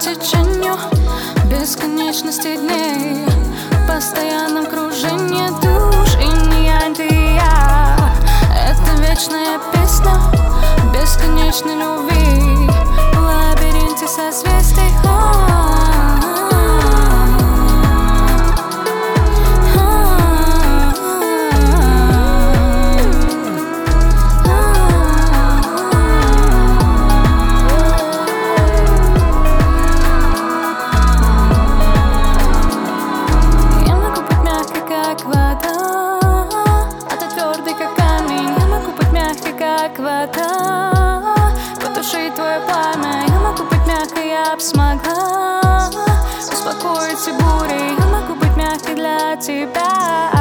течению бесконечности дней, в постоянном кружении душ, инь-янь, ты и я. Это вечная песня бесконечной любви в лабиринте созвездий. Как вода, потушить твое пламя. Я могу быть мягкой, я б смогла успокоить все бури. Я могу быть мягкой для тебя.